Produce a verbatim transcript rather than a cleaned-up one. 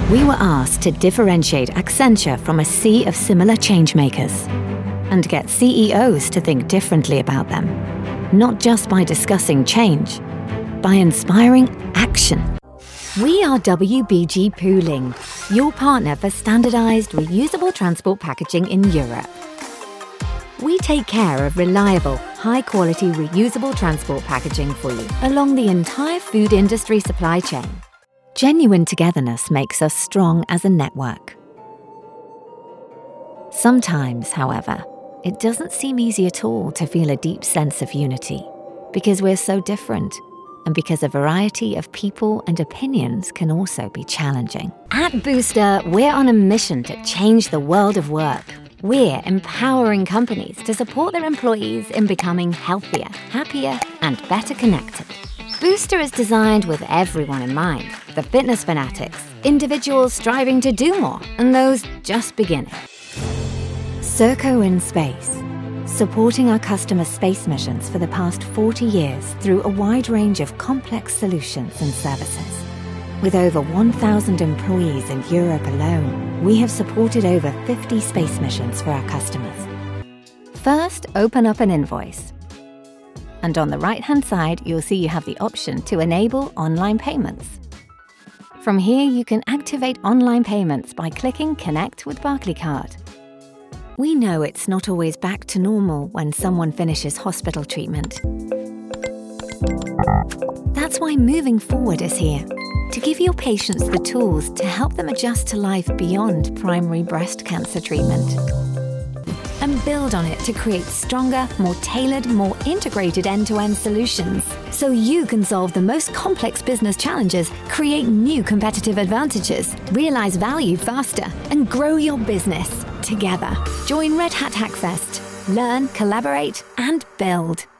We were asked to differentiate Accenture from a sea of similar changemakers and get C E Os to think differently about them, not just by discussing change, by inspiring action. We are W B G Pooling, your partner for standardized, reusable transport packaging in Europe. We take care of reliable, high-quality, reusable transport packaging for you along the entire food industry supply chain. Genuine togetherness makes us strong as a network. Sometimes, however, it doesn't seem easy at all to feel a deep sense of unity, because we're so different, and because a variety of people and opinions can also be challenging. At Booster, we're on a mission to change the world of work. We're empowering companies to support their employees in becoming healthier, happier, and better connected. Booster is designed with everyone in mind: the fitness fanatics, individuals striving to do more, and those just beginning. Serco in Space, supporting our customers' space missions for the past forty years through a wide range of complex solutions and services. With over one thousand employees in Europe alone, we have supported over fifty space missions for our customers. First, open up an invoice. And on the right-hand side, you'll see you have the option to enable online payments. From here, you can activate online payments by clicking Connect with Barclaycard. We know it's not always back to normal when someone finishes hospital treatment. That's why Moving Forward is here, to give your patients the tools to help them adjust to life beyond primary breast cancer treatment. And build on it to create stronger, more tailored, more integrated end-to-end solutions, so you can solve the most complex business challenges, create new competitive advantages, realize value faster, and grow your business together. Join Red Hat Hackfest. Learn, collaborate, and build.